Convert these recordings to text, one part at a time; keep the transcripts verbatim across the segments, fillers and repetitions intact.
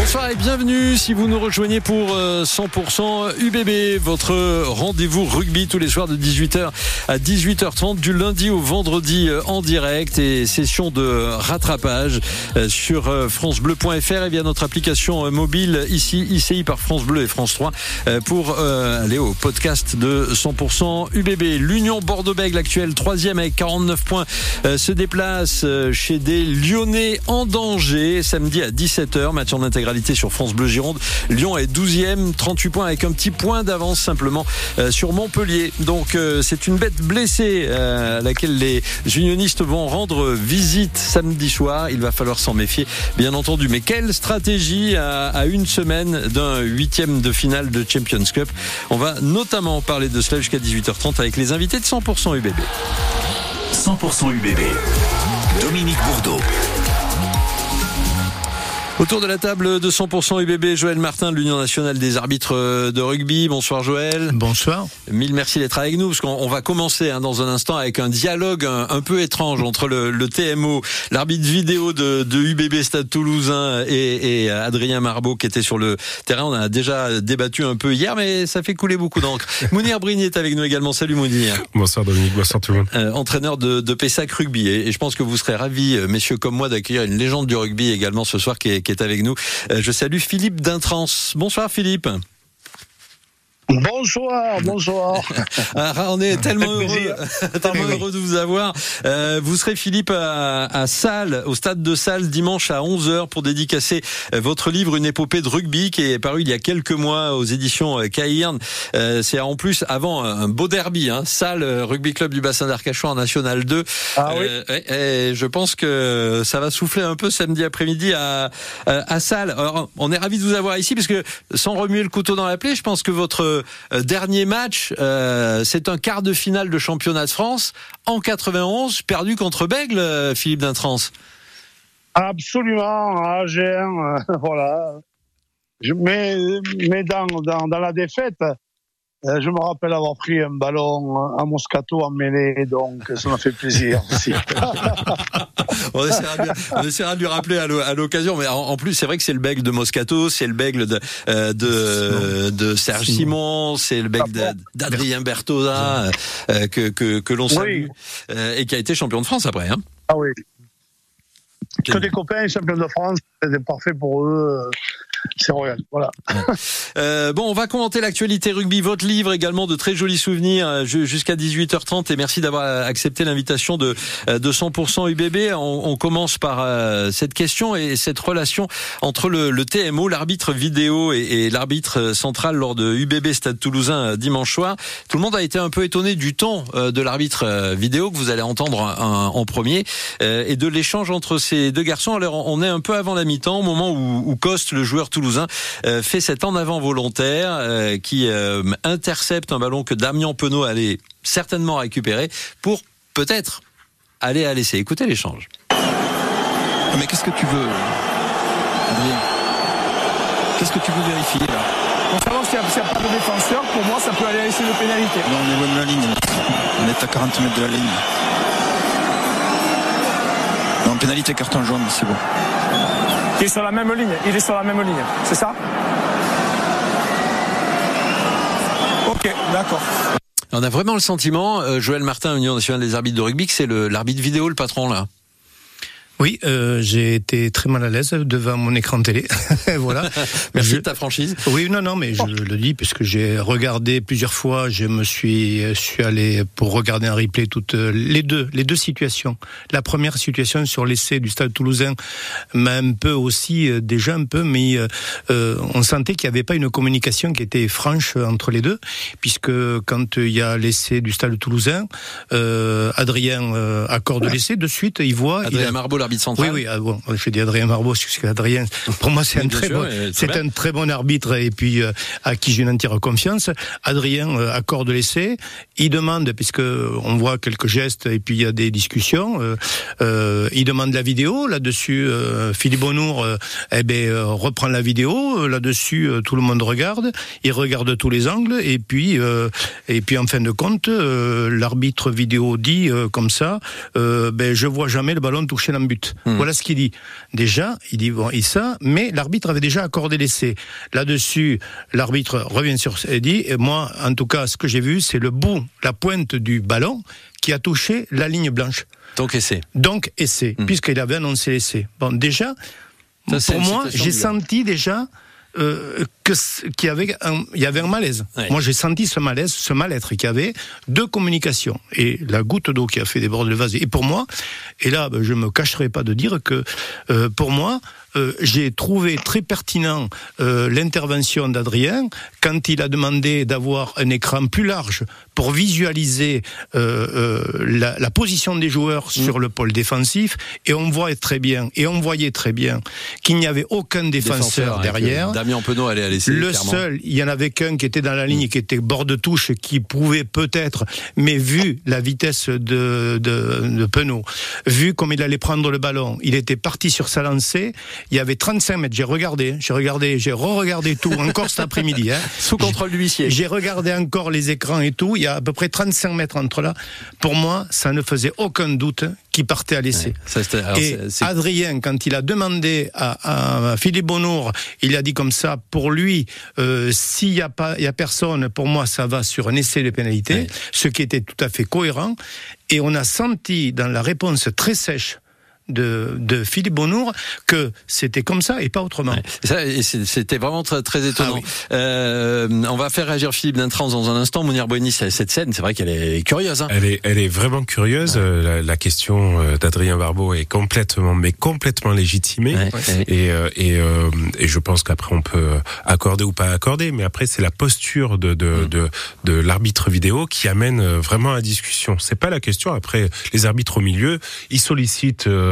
Bonsoir et bienvenue si vous nous rejoignez pour cent pour cent U B B, votre rendez-vous rugby tous les soirs de dix-huit heures à dix-huit heures trente du lundi au vendredi en direct et session de rattrapage sur francebleu point f r et via notre application mobile ici I C I par France Bleu et France trois pour aller au podcast de cent pour cent U B B. L'Union Bordeaux-Bègles actuelle troisième avec quarante-neuf points se déplace chez des Lyonnais en danger samedi à dix-sept heures, match en intégralité sur France Bleu Gironde. Lyon est douzième, trente-huit points avec un petit point d'avance simplement euh, sur Montpellier. Donc euh, c'est une bête blessée euh, à laquelle les unionistes vont rendre visite samedi soir. Il va falloir s'en méfier bien entendu. Mais quelle stratégie à, à une semaine d'un huitième de finale de Champions Cup? On va notamment parler de cela jusqu'à dix-huit heures trente avec les invités de cent pour cent U B B. cent pour cent U B B. Dominique Bourdeau. Autour de la table de cent pour cent U B B, Joël Martin de l'Union nationale des arbitres de rugby. Bonsoir Joël. Bonsoir. Mille merci d'être avec nous parce qu'on va commencer hein, dans un instant avec un dialogue un, un peu étrange entre le, le T M O, l'arbitre vidéo de, de U B B Stade Toulousain et, et Adrien Marbeau qui était sur le terrain. On a déjà débattu un peu hier mais ça fait couler beaucoup d'encre. Mounir Brigny est avec nous également. Salut Mounir. Bonsoir Dominique, bonsoir tout le monde. Euh, entraîneur de, de Pessac Rugby et, et je pense que vous serez ravis, messieurs comme moi, d'accueillir une légende du rugby également ce soir qui est qui est avec nous. Je salue Philippe d'Intrance. Bonsoir Philippe. Bonsoir, bonsoir. Ah, on est tellement heureux, tellement heureux de vous avoir. Euh, vous serez Philippe à, à Salles, au stade de Salles dimanche à onze heures pour dédicacer votre livre Une épopée de rugby qui est paru il y a quelques mois aux éditions Cairn. Euh, c'est en plus avant un beau derby, hein, Salles Rugby Club du bassin d'Arcachon en National deux. Ah oui. Euh, et, et je pense que ça va souffler un peu samedi après-midi à, à, à Salles. Alors, on est ravis de vous avoir ici parce que sans remuer le couteau dans la plaie, je pense que votre Euh, dernier match, euh, c'est un quart de finale de championnat de France en quatre-vingt-onze, perdu contre Bègles, euh, Philippe d'Intrance. Absolument, à Agen, euh, voilà. Je, mais mais dans, dans, dans la défaite, euh, je me rappelle avoir pris un ballon à Moscato en mêlée, donc ça m'a fait plaisir aussi. on, essaiera de, on essaiera de lui rappeler à l'occasion, mais en, en plus c'est vrai que c'est le Bègle de Moscato, c'est le Bègle de, euh, de, de Serge Simon, c'est le Bègle d'Adrien Bertosa euh, que, que, que l'on salue, oui. euh, et qui a été champion de France après. Hein. Ah oui. Que des copains champions de France, c'était parfait pour eux. C'est royal, voilà. Euh, bon, on va commenter l'actualité rugby, votre livre également, de très jolis souvenirs jusqu'à dix-huit heures trente et merci d'avoir accepté l'invitation de, de cent pour cent U B B. On, on commence par euh, cette question et cette relation entre le, le T M O, l'arbitre vidéo et, et l'arbitre central lors de U B B Stade Toulousain dimanche soir. Tout le monde a été un peu étonné du ton de l'arbitre vidéo que vous allez entendre en, en premier euh, et de l'échange entre ces deux garçons. Alors, on est un peu avant la mi-temps, au moment où, où Coste, le joueur toulousain, euh, fait cet en avant volontaire euh, qui euh, intercepte un ballon que Damien Penaud allait certainement récupérer pour peut-être aller à l'essai. Écoutez l'échange. Mais qu'est-ce que tu veux, Adrien? Qu'est-ce que tu veux vérifier là? Pour savoir s'il n'y a, a pas de défenseur, pour moi ça peut aller à l'essai de pénalité. Non, on est loin de la ligne. On est à quarante mètres de la ligne. Non, pénalité carton jaune, c'est bon. Il est sur la même ligne, il est sur la même ligne, c'est ça? Ok, d'accord. On a vraiment le sentiment, euh, Joël Martin, Union nationale des arbitres de rugby, que c'est le, l'arbitre vidéo, le patron là. Oui, euh, j'ai été très mal à l'aise devant mon écran télé. Voilà. Merci je... de ta franchise. Oui, non, non, mais je le dis puisque j'ai regardé plusieurs fois. Je me suis, je suis allé pour regarder un replay toutes les deux, les deux situations. La première situation sur l'essai du Stade Toulousain m'a un peu aussi déjà un peu, mais euh, on sentait qu'il n'y avait pas une communication qui était franche entre les deux, puisque quand il y a l'essai du Stade Toulousain, euh, Adrien euh, accorde l'essai de suite, il voit. Adrien il a... Marbeau, l'arbitre central. Oui, oui, ah bon, je dis Adrien Marbeau, parce que Adrien, pour moi, c'est un très sûr, bon, c'est un très bon arbitre et puis euh, à qui j'ai une entière confiance. Adrien euh, accorde l'essai, il demande, puisque on voit quelques gestes et puis il y a des discussions, euh, euh, il demande la vidéo. Là-dessus, euh, Philippe Bonnour, euh, eh ben, euh, reprend la vidéo. Là-dessus, euh, tout le monde regarde. Il regarde tous les angles et puis, euh, et puis en fin de compte, euh, l'arbitre vidéo dit euh, comme ça, euh, ben je vois jamais le ballon toucher l'embut. but. Mmh. Voilà ce qu'il dit. Déjà, il dit bon, et ça, mais l'arbitre avait déjà accordé l'essai. Là-dessus, l'arbitre revient sur et dit, et moi, en tout cas, ce que j'ai vu, c'est le bout, la pointe du ballon qui a touché la ligne blanche. Donc essai. Donc essai, mmh. puisqu'il avait annoncé l'essai. Bon, déjà, ça, pour moi, j'ai senti déjà euh, que qu'il y avait un, il y avait un malaise. Ouais. Moi, j'ai senti ce malaise, ce mal-être qu'il y avait de communication et la goutte d'eau qui a fait déborder le vase. Et pour moi, et là, je me cacherai pas de dire que euh, pour moi. Euh, j'ai trouvé très pertinent euh, l'intervention d'Adrien quand il a demandé d'avoir un écran plus large pour visualiser euh, euh, la, la position des joueurs mmh. sur le pôle défensif, et on voit très bien, et on voyait très bien qu'il n'y avait aucun défenseur, défenseur derrière. Damien Penaud allait à l'essayer. Le clairement. seul, il y en avait qu'un qui était dans la ligne, mmh. qui était bord de touche, qui pouvait peut-être, mais vu la vitesse de, de, de Penaud, vu comme il allait prendre le ballon, il était parti sur sa lancée. Il y avait trente-cinq mètres, j'ai regardé, j'ai regardé, j'ai re-regardé tout, encore cet après-midi. Hein. Sous contrôle de l'huissier. J'ai regardé encore les écrans et tout, il y a à peu près trente-cinq mètres entre là. Pour moi, ça ne faisait aucun doute qu'il partait à l'essai. Ouais, ça, c'était, alors, et c'est, c'est... Adrien, quand il a demandé à, à Philippe Bonnour, il a dit comme ça, pour lui, euh, s'il n'y a pas, il y a personne, pour moi, ça va sur un essai de pénalité, ouais. ce qui était tout à fait cohérent. Et on a senti dans la réponse très sèche de, de Philippe Bonnour que c'était comme ça et pas autrement. Ouais. Ça, et c'était vraiment très, très étonnant. Ah oui. euh, on va faire réagir Philippe Dintrans dans un instant. Mounir Boigny, cette scène, c'est vrai qu'elle est curieuse. Hein. Elle est, elle est vraiment curieuse. Ouais. La, la question d'Adrien Barbeau est complètement, mais complètement légitimée. Ouais. Ouais. Et, et, euh, et je pense qu'après on peut accorder ou pas accorder, mais après c'est la posture de, de, mmh. de, de l'arbitre vidéo qui amène vraiment à la discussion. C'est pas la question. Après, les arbitres au milieu, ils sollicitent euh,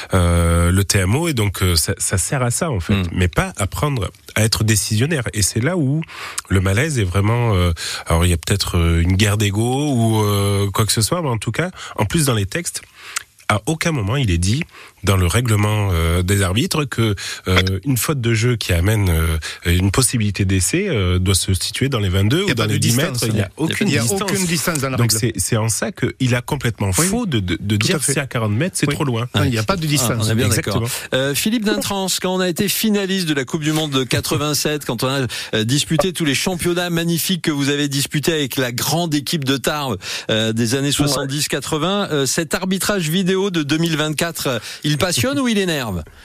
Euh, le T M O, et donc euh, ça, ça sert à ça en fait, mmh. mais pas à prendre, à être décisionnaire. Et c'est là où le malaise est vraiment. Euh, alors il y a peut-être une guerre d'ego ou euh, quoi que ce soit, mais en tout cas, en plus dans les textes, à aucun moment il est dit dans le règlement euh, des arbitres que euh, une faute de jeu qui amène euh, une possibilité d'essai euh, doit se situer dans les vingt-deux ou dans les dix mètres. Il n'y a aucune il y a distance. Aucune distance dans la Donc règle. c'est, c'est en ça qu'il a complètement oui. faux de, de, de dire que c'est à quarante mètres, c'est oui. trop loin. Il n'y a pas de distance. Ah, on est bien Exactement. d'accord. Euh, Philippe Dintrans, quand on a été finaliste de la Coupe du Monde de quatre-vingt-sept, quand on a euh, disputé tous les championnats magnifiques que vous avez disputés avec la grande équipe de Tarbes euh, des années soixante-dix quatre-vingts, euh, cet arbitrage vidéo de deux mille vingt-quatre, euh, il passionne ou il énerve?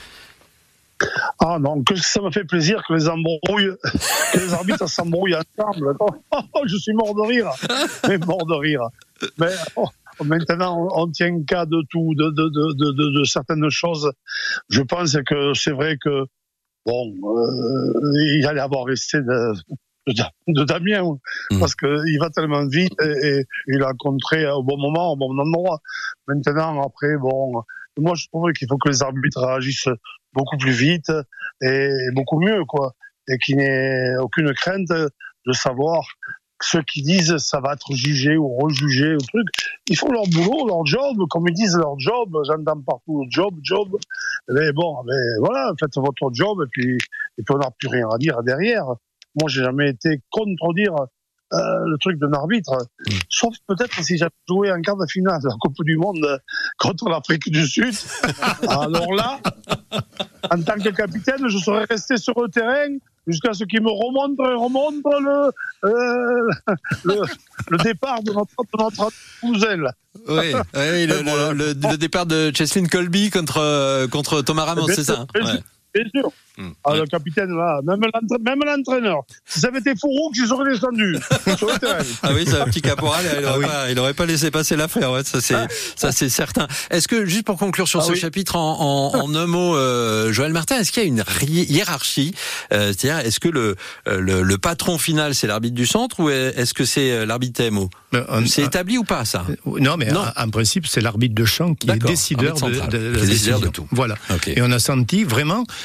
Ah non, que ça me fait plaisir que les embrouilles, que les arbitres s'embrouillent ensemble. Oh, je suis mort de rire, mais mort de rire. Mais oh, maintenant, on tient cas de tout, de, de, de, de, de certaines choses. Je pense que c'est vrai que bon, euh, il allait avoir resté de, de, de Damien, mmh. parce que il va tellement vite et, et il a contré au bon moment, au bon endroit. Maintenant, après, bon. Moi, je trouve qu'il faut que les arbitres réagissent beaucoup plus vite et beaucoup mieux, quoi. Et qu'il n'y ait aucune crainte de savoir ceux qui disent ça va être jugé ou rejugé ou truc. Ils font leur boulot, leur job, comme ils disent leur job. J'entends partout job, job. Mais bon, mais voilà, faites votre job et puis, et puis on n'a plus rien à dire derrière. Moi, j'ai jamais été contredire Euh, le truc d'un arbitre, mmh. sauf peut-être si j'avais joué en quart de finale de la Coupe du Monde contre l'Afrique du Sud. Alors là, en tant que capitaine, je serais resté sur le terrain jusqu'à ce qu'il me remonte, remonte le, euh, le, le départ de notre, de notre Pouzel. Oui, oui le, voilà. le, le, le départ de Cheslin Colby contre, contre Thomas Ramos, c'est ça, bien, ouais. Bien sûr. Mmh. Ah, ouais. Le capitaine, là, même, l'entra- même l'entraîneur. Si ça avait été Fouroux, j'y serais descendu sur le terrain. Ah oui, c'est un petit caporal, il n'aurait ah oui. pas, il aurait pas laissé passer l'affaire, ouais, ça c'est, ah. ça c'est certain. Est-ce que, juste pour conclure sur ah ce oui. chapitre en, en, en un mot, euh, Joël Martin, est-ce qu'il y a une hiérarchie, euh, c'est-à-dire, est-ce que le, le, le patron final c'est l'arbitre du centre ou est-ce que c'est l'arbitre T M O? On, c'est établi ou pas, ça? Non, mais non. En, en principe, c'est l'arbitre de champ qui D'accord. est décideur de, de, de, de, décideur de tout. Voilà. Okay. Et on a senti vraiment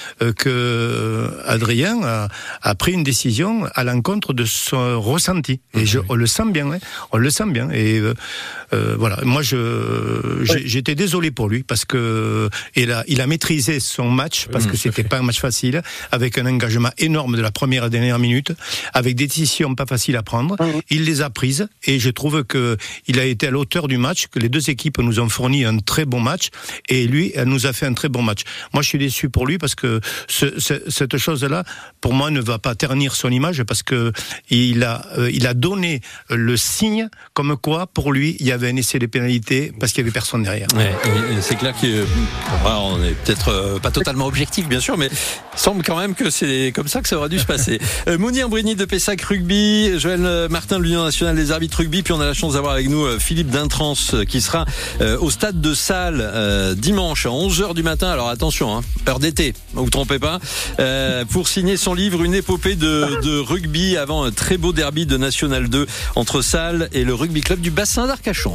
euh, que Adrien a, a pris une décision à l'encontre de son ressenti. Et je, on le sent bien, hein, on le sent bien. Et euh, euh, voilà, moi je, j'ai, j'étais désolé pour lui parce que il a, il a maîtrisé son match parce que c'était pas un match facile, avec un engagement énorme de la première à la dernière minute, avec des décisions pas faciles à prendre. Il les a prises et je trouve que il a été à l'auteur du match, que les deux équipes nous ont fourni un très bon match et lui, elle nous a fait un très bon match. Moi, je suis déçu pour lui parce que ce, ce, cette chose-là, pour moi, ne va pas ternir son image parce que il a, euh, il a donné le signe comme quoi, pour lui, il y avait un essai de pénalité parce qu'il y avait personne derrière. Ouais, c'est clair qu'on est peut-être euh, pas totalement objectif, bien sûr, mais il semble quand même que c'est comme ça que ça aurait dû se passer. Euh, Mounir Brigny de Pessac Rugby, Joël Martin de l'Union nationale des arbitres rugby, puis on a la chance d'avoir avec nous euh, Philippe Dintrance euh, qui sera euh, au stade de Salles euh, dimanche à onze heures du matin. Alors attention, hein, heure d'été, vous vous trompez pas, euh, pour signer son livre Une épopée de, de rugby avant un très beau derby de National deux entre Salles et le rugby club du bassin d'Arcachon.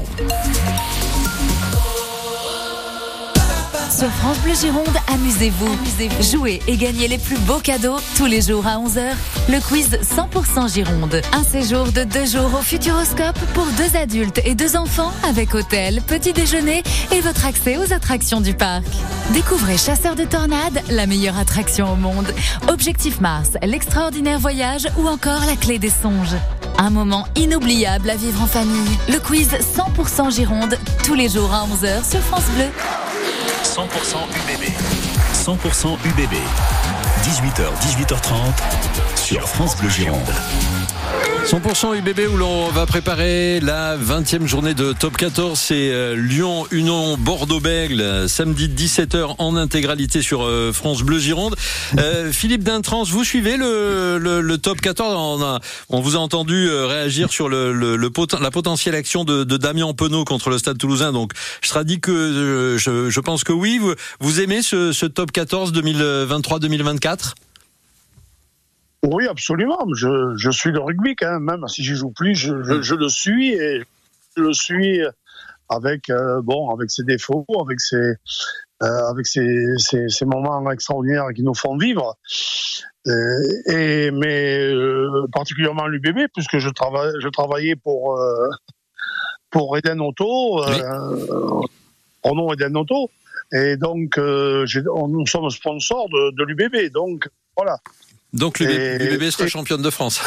Sur France Bleu Gironde, amusez-vous. amusez-vous. Jouez et gagnez les plus beaux cadeaux tous les jours à onze heures. Le quiz cent pour cent Gironde. Un séjour de deux jours au Futuroscope pour deux adultes et deux enfants avec hôtel, petit déjeuner et votre accès aux attractions du parc. Découvrez Chasseur de Tornades, la meilleure attraction au monde. Objectif Mars, l'extraordinaire voyage ou encore la clé des songes. Un moment inoubliable à vivre en famille. Le quiz cent pour cent Gironde, tous les jours à onze heures sur France Bleu. cent pour cent U B B. cent pour cent U B B. dix-huit heures, dix-huit heures trente sur France Bleu Gironde. cent pour cent U B B où l'on va préparer la vingtième journée de Top quatorze. C'est euh, Lyon-Union Bordeaux-Bègles, samedi dix-sept heures en intégralité sur euh, France Bleu Gironde. Euh, Philippe Dintrance, vous suivez le, le, le Top quatorze. On, a, on vous a entendu euh, réagir sur le, le, le pot- la potentielle action de, de Damien Penaud contre le Stade Toulousain. Donc, je serais dit que euh, je, je pense que oui. Vous, vous aimez ce, ce Top quatorze deux mille vingt-trois deux mille vingt-quatre? Oui, absolument. Je, je suis le rugby quand même, même si j'y joue plus, je, je, je le suis et je le suis avec euh, bon, avec ses défauts, avec ses euh, avec ses, ses, ses moments extraordinaires qui nous font vivre. Et, et mais euh, particulièrement l'U B B, puisque je travaille, je travaillais pour euh, pour Eden Auto, euh, oui. Renault Eden Auto, et donc euh, j'ai, on, nous sommes sponsors de, de l'U B B, donc voilà. Donc l'U B B sera et, championne de France.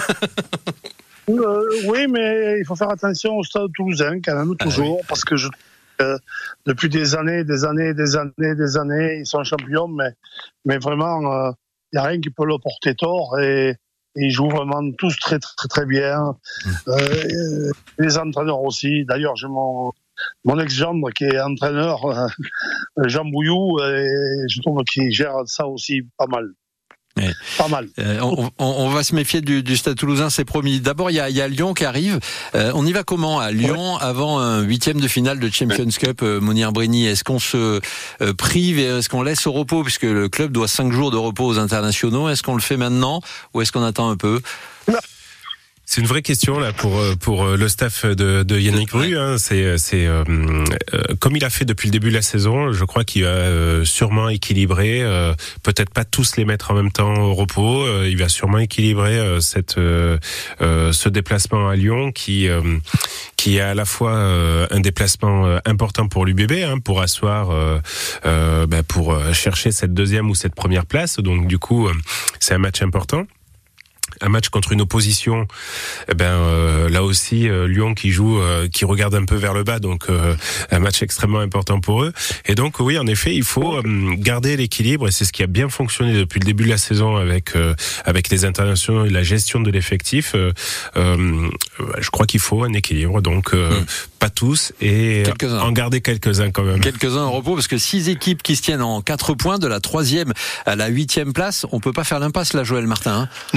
euh, oui, mais il faut faire attention au Stade Toulousain quand même, toujours, ah, oui. parce que je, euh, depuis des années, des années, des années, des années, ils sont champions, mais, mais vraiment, il euh, n'y a rien qui peut leur porter tort et, et ils jouent vraiment tous très, très, très bien. Mmh. Euh, les entraîneurs aussi. D'ailleurs, j'ai mon, mon ex-gendre qui est entraîneur, euh, Jean Bouillou, et je trouve qu'il gère ça aussi pas mal. Ouais. Pas mal. Euh, on, on, on va se méfier du, du Stade Toulousain, c'est promis. D'abord, il y a, y a Lyon qui arrive. Euh, on y va comment à Lyon ouais. avant un huitième de finale de Champions ouais. Cup, euh, Mounir Brigny? Est-ce qu'on se euh, prive et est-ce qu'on laisse au repos puisque le club doit cinq jours de repos aux internationaux? Est-ce qu'on le fait maintenant ou est-ce qu'on attend un peu? Non. C'est une vraie question là pour pour le staff de, de Yannick Bru. Hein. C'est c'est euh, euh, comme il a fait depuis le début de la saison. Je crois qu'il va euh, sûrement équilibrer. Euh, peut-être pas tous les mettre en même temps au repos. Euh, il va sûrement équilibrer euh, cette euh, euh, ce déplacement à Lyon qui euh, qui est à la fois euh, un déplacement euh, important pour l'U B B, hein, pour asseoir, euh, euh, bah, pour chercher cette deuxième ou cette première place. Donc du coup, euh, c'est un match important. Un match contre une opposition, eh ben euh, là aussi euh, Lyon qui joue, euh, qui regarde un peu vers le bas, donc euh, un match extrêmement important pour eux. Et donc oui, en effet, il faut euh, garder l'équilibre et c'est ce qui a bien fonctionné depuis le début de la saison avec euh, avec les internationaux et la gestion de l'effectif. Euh, euh, je crois qu'il faut un équilibre, donc euh, mmh. pas tous et quelques-uns. En garder quelques-uns quand même. Quelques-uns en repos parce que six équipes qui se tiennent en quatre points de la troisième à la huitième place, on peut pas faire l'impasse là, Joël Martin. Hein. Non, et puis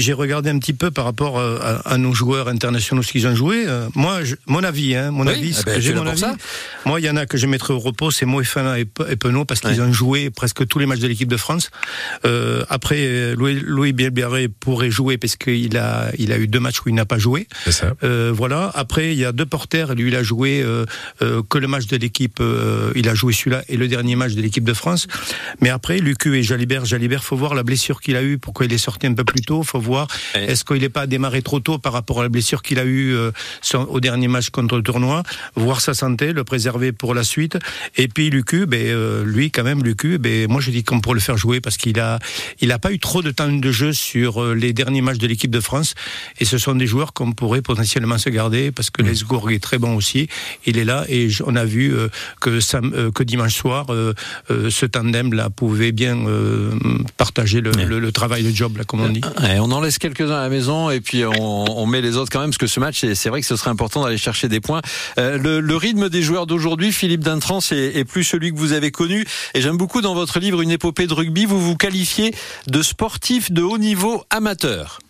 j'ai regardé un petit peu par rapport à, à nos joueurs internationaux, ce qu'ils ont joué. Euh, moi, je, mon avis, hein, mon oui, avis, eh ben, j'ai mon avis. Ça. Moi, il y en a que je mettrais au repos, c'est Moefana et, et Penaud, parce qu'ils ouais. ont joué presque tous les matchs de l'équipe de France. Euh, après, Louis, Louis Bielbarré pourrait jouer parce qu'il a, il a eu deux matchs où il n'a pas joué. C'est ça. Euh, voilà. Après, il y a deux porteurs. Lui, il a joué euh, euh, que le match de l'équipe. Euh, il a joué celui-là et le dernier match de l'équipe de France. Mais après, Lucu et Jalibert, Jalibert, faut voir la blessure qu'il a eue. Pourquoi il est sorti un peu plus tôt. Faut voir. Et... Est-ce qu'il n'est pas démarré trop tôt par rapport à la blessure qu'il a eue euh, au dernier match contre le tournoi. Voir sa santé, le préserver pour la suite. Et puis Lucu, ben euh, lui quand même, Lucu, ben moi je dis qu'on pourrait le faire jouer parce qu'il a, il a pas eu trop de temps de jeu sur euh, les derniers matchs de l'équipe de France. Et ce sont des joueurs qu'on pourrait potentiellement se garder parce que mmh. Lesgourg est très bon aussi. Il est là et on a vu euh, que, sam, euh, que dimanche soir, euh, euh, ce tandem-là pouvait bien euh, partager le, mmh. le, le travail, le job, là, comme on dit. Et on en laisse quelques-uns à la maison et puis on, on met les autres quand même parce que ce match, c'est, c'est vrai que ce serait important d'aller chercher des points. Euh, le, le rythme des joueurs d'aujourd'hui, Philippe Dintrans, est, est plus celui que vous avez connu. Et j'aime beaucoup dans votre livre Une épopée de rugby, vous vous qualifiez de sportif de haut niveau amateur.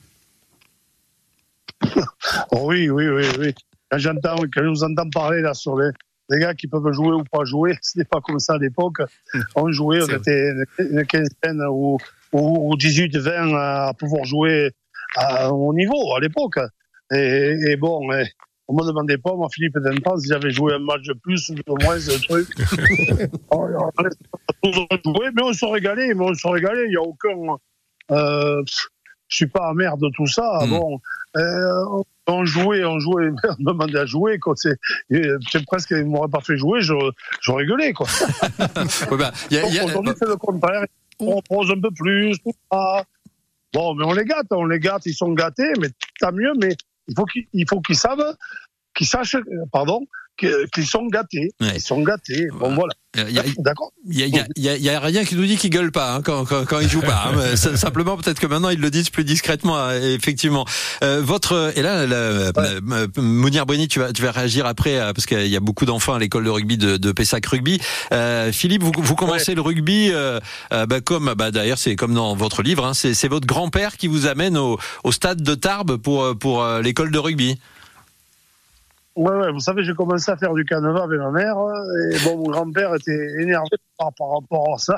Oh oui, oui, oui, oui. Quand j'entends, quand je vous entends parler là sur les, les gars qui peuvent jouer ou pas jouer, c'était pas comme ça à l'époque. On jouait, on c'est était une quinzaine ou, ou, ou dix-huit, vingt à pouvoir jouer à, au niveau à l'époque. Et, et bon, et, on me demandait pas, moi, Philippe Dintrans, si j'avais joué un match de plus ou de moins, ce truc. on, on, on joué, mais on se régalait, mais on se régalait. Il y a aucun, euh, je suis pas amer de tout ça. Mm. Bon, euh, on jouait, on jouait, on me demandait à jouer, quoi. C'est, c'est presque, ils m'auraient pas fait jouer, je, je rigolais, quoi. ouais, bah, y a, y a... Aujourd'hui, c'est le contraire. On pose un peu plus, tout ça. Bon, mais on les gâte, on les gâte, ils sont gâtés, mais tant mieux, mais il faut qu'ils, il faut qu'ils savent, qu'ils sachent, pardon, qu'ils sont gâtés. Ouais. Ils sont gâtés. Bon, voilà. Il y a, D'accord. Il y a, il y a, il y a rien qui nous dit qu'ils gueulent pas hein, quand, quand, quand ils jouent pas. Hein. Simplement, peut-être que maintenant ils le disent plus discrètement. Hein, effectivement. Euh, votre et là, là ouais. Mounir Brini, tu vas, tu vas réagir après parce qu'il y a beaucoup d'enfants à l'école de rugby de, de Pessac Rugby. Euh, Philippe, vous, vous commencez ouais. le rugby euh, euh, bah, comme, bah, d'ailleurs, c'est comme dans votre livre. Hein, c'est, c'est votre grand-père qui vous amène au, au stade de Tarbes pour pour euh, l'école de rugby. Ouais, ouais, vous savez, j'ai commencé à faire du canevas avec ma mère, et bon, mon grand-père était énervé par, par rapport à ça.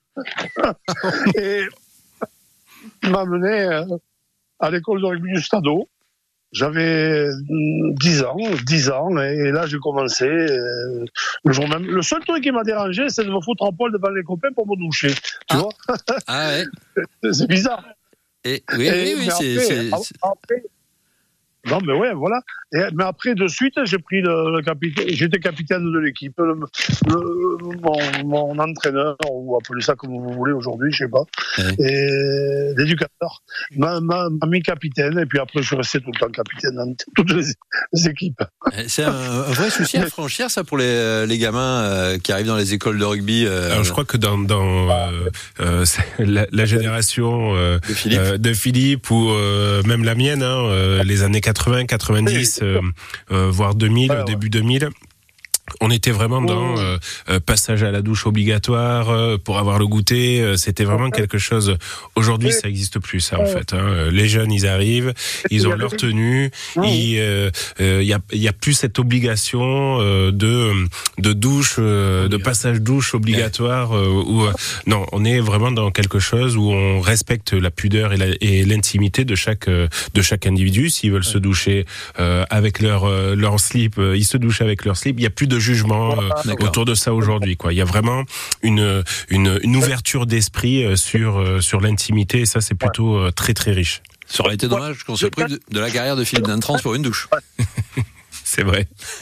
Et il m'a amené à l'école de rugby du Stadeau. J'avais dix ans, dix ans, et là, j'ai commencé, le jour même. Le seul truc qui m'a dérangé, c'est de me foutre en poil devant les copains pour me doucher. Tu ah. vois? Ah ouais. C'est bizarre. Et, oui, et, oui, oui, c'est, après, c'est, c'est... Après, non, mais ouais, voilà. Et, mais après, de suite, j'ai pris le, le capitaine. J'étais capitaine de l'équipe, le, le, mon, mon entraîneur, ou appelez ça comme vous voulez aujourd'hui, je sais pas. Ouais. Et l'éducateur m'a, m'a, m'a mis capitaine, et puis après, je suis resté tout le temps capitaine dans toutes les, les équipes. C'est un, un vrai souci à franchir, ça, pour les, les gamins euh, qui arrivent dans les écoles de rugby. Euh... Alors, je crois que dans, dans euh, euh, la, la génération euh, de, Philippe. Euh, de Philippe ou euh, même la mienne, hein, euh, les années quatre-vingts, quatre-vingt-dix, euh, euh, voire deux mille, ouais, ouais. début deux mille. On était vraiment dans euh, euh, passage à la douche obligatoire euh, pour avoir le goûter. Euh, c'était vraiment quelque chose. Aujourd'hui, ça n'existe plus, ça, en fait. Hein. Les jeunes, ils arrivent, ils ont leur tenue. Il euh, euh, y a, y a plus cette obligation euh, de de douche, euh, de passage douche obligatoire. Euh, où euh, non, on est vraiment dans quelque chose où on respecte la pudeur et, la, et l'intimité de chaque euh, de chaque individu. S'ils veulent se doucher euh, avec leur euh, leur slip, euh, ils se douchent avec leur slip. Il y a plus de jugement euh, autour de ça aujourd'hui, quoi. Il y a vraiment une une, une ouverture d'esprit euh, sur euh, sur l'intimité, et ça c'est plutôt euh, très très riche. Ça aurait été dommage qu'on se prive de, de la carrière de Philippe Dintrans pour une douche. C'est vrai.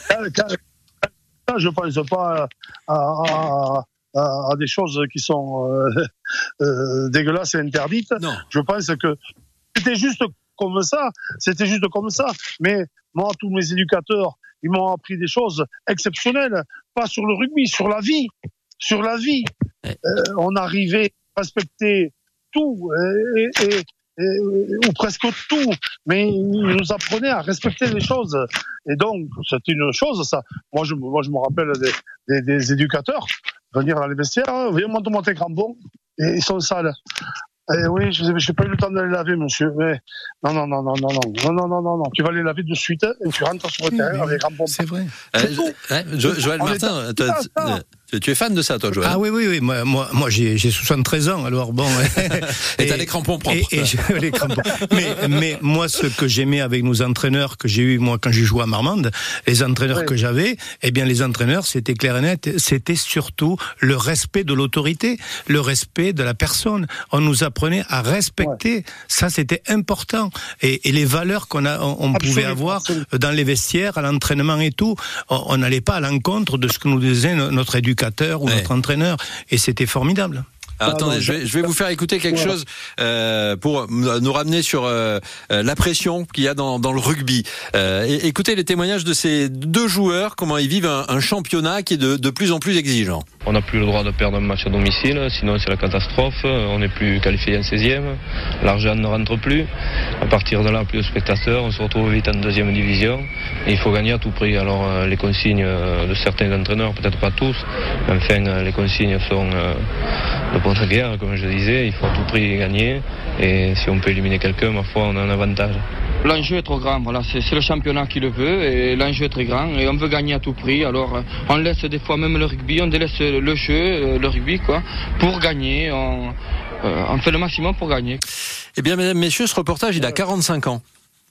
Je pense pas à, à, à, à des choses qui sont euh, euh, dégueulasses et interdites. Non. Je pense que c'était juste comme ça, c'était juste comme ça. Mais moi, tous mes éducateurs, ils m'ont appris des choses exceptionnelles, pas sur le rugby, sur la vie, sur la vie. Euh, on arrivait à respecter tout, et, et, et, ou presque tout, mais ils nous apprenaient à respecter les choses. Et donc, c'est une chose, ça. Moi, je, moi, je me rappelle des, des, des éducateurs venir dans les vestiaires, hein, viens monter mon crampon, et ils sont sales. Eh oui, je n'ai pas eu le temps de les laver, monsieur. Mais non, non, non, non, non, non, non, non, non, non, non. Tu vas les laver de suite et tu rentres sur le terrain avec un bon. C'est vrai. Euh, ouais, jo- Joël Martin, toi, tu, tu es fan de ça, toi, Joël? Ah oui, oui, oui. Moi, moi, moi j'ai, j'ai soixante-treize ans, alors bon. Et t'as les crampons propres. Et, et j'ai les crampons. mais, mais moi, ce que j'aimais avec nos entraîneurs que j'ai eu moi quand j'ai joué à Marmande, les entraîneurs oui. que j'avais, eh bien, les entraîneurs, c'était clair et net. C'était surtout le respect de l'autorité, le respect de la personne. On nous apprenait à respecter. Ouais. Ça, c'était important. Et, et les valeurs qu'on a, on, on pouvait avoir absolument. Dans les vestiaires, à l'entraînement et tout, on n'allait pas à l'encontre de ce que nous disait notre éducateur ou ouais. notre entraîneur. Et c'était formidable. Alors, attendez, je vais, je vais vous faire écouter quelque voilà. chose euh, pour nous ramener sur euh, la pression qu'il y a dans, dans le rugby. Euh, et, écoutez les témoignages de ces deux joueurs, comment ils vivent un, un championnat qui est de, de plus en plus exigeant. On n'a plus le droit de perdre un match à domicile, sinon c'est la catastrophe. On n'est plus qualifié en seizième, l'argent ne rentre plus. À partir de là, plus de spectateurs, on se retrouve vite en deuxième division. Et il faut gagner à tout prix. Alors euh, les consignes de certains entraîneurs, peut-être pas tous, mais enfin les consignes sont euh, de contre guerre, comme je disais, il faut à tout prix gagner, et si on peut éliminer quelqu'un, ma foi, on a un avantage. L'enjeu est trop grand, voilà, c'est, c'est le championnat qui le veut, et l'enjeu est très grand, et on veut gagner à tout prix, alors on laisse des fois même le rugby, on délaisse le jeu, le rugby, quoi, pour gagner, on, euh, on fait le maximum pour gagner. Eh bien, mesdames, messieurs, ce reportage, il a quarante-cinq ans.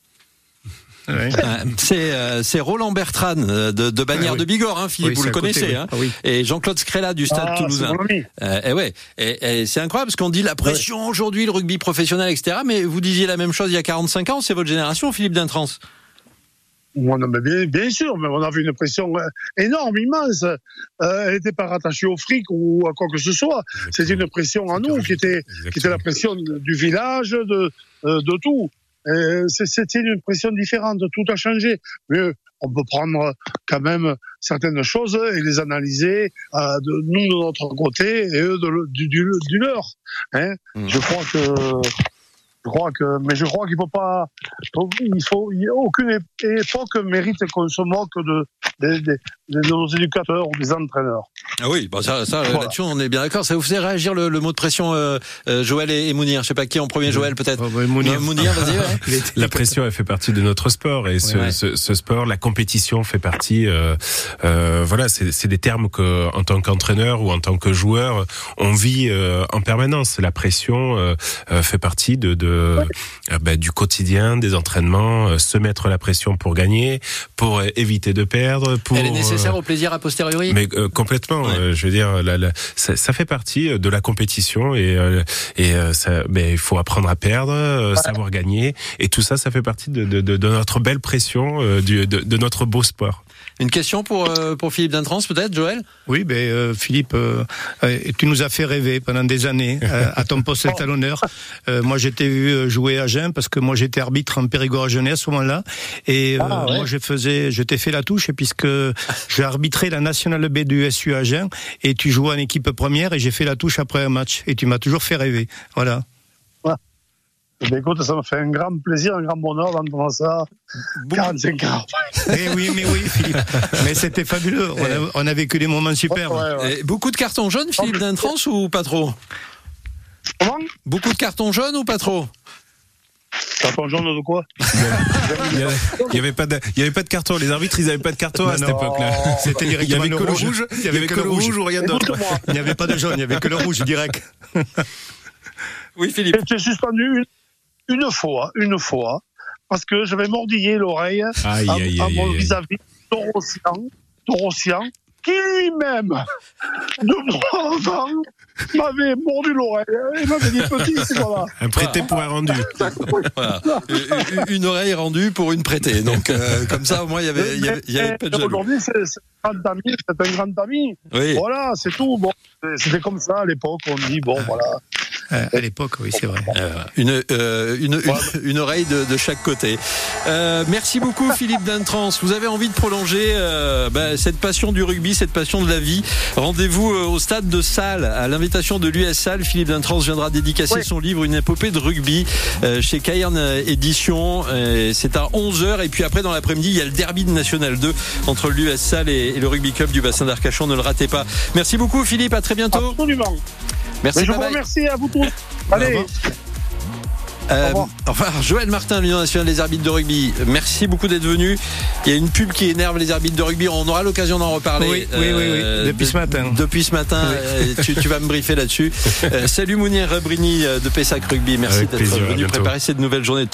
Oui. C'est, euh, c'est Roland Bertrand de, de Bagnères ah, oui. de Bigorre, hein, Philippe, oui, vous le connaissez, côté, oui. Hein, oui. Et Jean-Claude Scrella du Stade ah, Toulousain. Euh, et ouais, et, et c'est incroyable parce qu'on dit la pression ouais. aujourd'hui, le rugby professionnel, et cetera. Mais vous disiez la même chose il y a quarante-cinq ans, c'est votre génération, Philippe Dintrans. Bon, non, mais bien, bien sûr, mais on avait une pression énorme, immense. Euh, elle n'était pas rattachée au fric ou à quoi que ce soit. C'était une pression en nous qui était, qui était la pression du village, de, de tout. Euh, c'était une pression différente, tout a changé. Mais on peut prendre quand même certaines choses et les analyser, euh, de, nous de notre côté et eux de, du, du, du leur. Hein mmh. Je crois que... Je crois que, mais je crois qu'il faut pas, il faut, il y a aucune époque mérite qu'on se moque de, de, de, de nos éducateurs ou des entraîneurs. Ah oui, bah ça, ça voilà. Là-dessus on est bien d'accord. Ça vous faisait réagir le, le mot de pression, euh, euh, Joël et, et Mounir. Je sais pas qui en premier, Joël peut-être. Oh, bah, Mounir, non, Mounir, vas-y. Ouais. La pression, elle fait partie de notre sport et ce, ouais. ce, ce sport, la compétition fait partie. Euh, euh, voilà, c'est, c'est des termes que, en tant qu'entraîneur ou en tant que joueur, on vit euh, en permanence. La pression euh, euh, fait partie de, de Euh, bah, du quotidien, des entraînements, euh, se mettre la pression pour gagner, pour euh, éviter de perdre. Pour, Elle est nécessaire euh, au plaisir a posteriori. Mais euh, complètement. Ouais. Euh, je veux dire, la, la, ça, ça fait partie de la compétition et euh, et euh, ça, mais il faut apprendre à perdre, euh, ouais. savoir gagner, et tout ça, ça fait partie de, de, de, de notre belle pression, euh, du, de, de notre beau sport. Une question pour euh, pour Philippe Dintrans peut-être, Joël? Oui, ben euh, Philippe, euh, euh, tu nous as fait rêver pendant des années euh, à ton poste d'étalonneur. Euh, moi, j'étais vu jouer à Agen parce que moi j'étais arbitre en Périgord-Agenais à ce moment-là, et euh, ah, ouais. moi je faisais, je t'ai fait la touche puisque j'ai arbitré la Nationale B du S U Agen et tu jouais en équipe première et j'ai fait la touche après un match et tu m'as toujours fait rêver. Voilà. Eh écoute, ça me fait un grand plaisir, un grand bonheur d'entendre ça. quarante-cinq ans. Eh oui, mais oui, Philippe. Mais c'était fabuleux. On a, on a vécu des moments superbes. Ouais, ouais. Et beaucoup de cartons jaunes, Philippe Dintrans, ou pas trop? Comment? Beaucoup de cartons jaunes ou pas trop? Carton jaune de quoi? Il n'y avait pas de, il y avait pas de carton. Les arbitres, ils n'avaient pas de carton à cette époque-là. C'était directement il y avait le que rouge. le rouge. Il y avait que le rouge ou rien d'autre. Il n'y avait pas de jaune, il n'y avait que le rouge direct. Oui, Philippe. J'étais suspendu une, une fois, une fois, parce que j'avais mordillé l'oreille aïe, à, aïe, à aïe, mon aïe, vis-à-vis Torossian, Torossian, qui lui-même, de trois ans, m'avait mordu l'oreille et m'avait dit petit, c'est voilà. Un prêté voilà. pour un rendu. Voilà. Une, une oreille rendue pour une prêtée. Donc, euh, comme ça, au moins, il y avait, il y avait, il y avait pas de jaloux. Aujourd'hui, c'est, c'est un grand ami, c'est un grand ami. Oui. Voilà, c'est tout. Bon, c'était comme ça à l'époque, on dit, bon, voilà. Euh, à l'époque, oui, c'est vrai. Euh, une, euh, une, une, une oreille de, de chaque côté. Euh, merci beaucoup, Philippe Dintrans. Vous avez envie de prolonger euh, bah, cette passion du rugby, cette passion de la vie. Rendez-vous euh, au stade de Salles, à l'invitation de l'U S Salles. Philippe Dintrans viendra dédicacer oui. son livre Une épopée de rugby euh, chez Cairn Éditions. Euh, c'est à onze heures. Et puis après, dans l'après-midi, il y a le derby de National deux entre l'U S Salles et, et le Rugby Club du bassin d'Arcachon. Ne le ratez pas. Merci beaucoup, Philippe. À très bientôt. Absolument. Merci. Mais je vous remercie à vous tous. Allez. Euh, enfin, Joël Martin, l'Union nationale des arbitres de rugby, merci beaucoup d'être venu. Il y a une pub qui énerve les arbitres de rugby, on aura l'occasion d'en reparler. Oui, oui, oui, oui. Depuis de, ce matin. Depuis ce matin, oui. tu, tu vas me briefer là-dessus. Euh, salut Mounir Brini de Pessac Rugby, merci Avec d'être plaisir, venu préparer cette nouvelle journée.